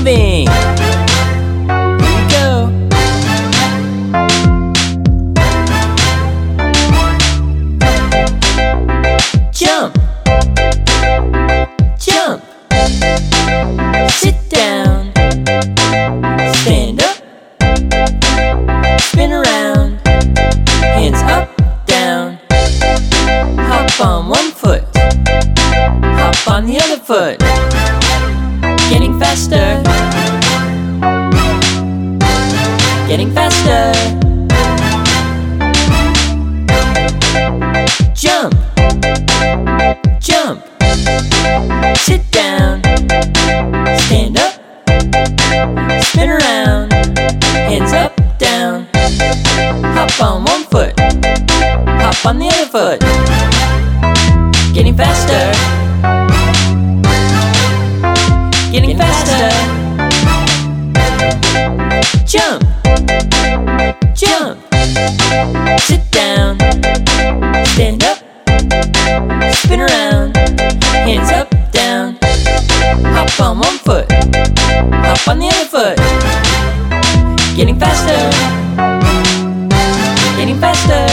moving. Here we go. Jump, jump, sit down, stand up, spin around, hands up, down, hop on one foot, hop on the other foot, getting faster, getting faster. Jump, jump, sit down, stand up, spin around, hands up, down, hop on one foot, hop on the other foot, getting faster, getting faster. Jump, jump, sit down, stand up, spin around, hands up, down, hop on one foot, hop on the other foot, getting faster, getting faster.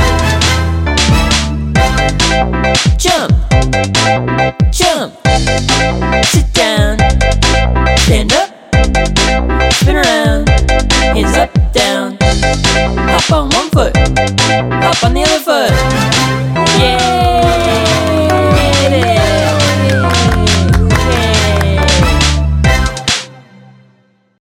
Jump, jump, sit down, stand up, spin around, hands up, down, hop on one foot, hop on the other foot.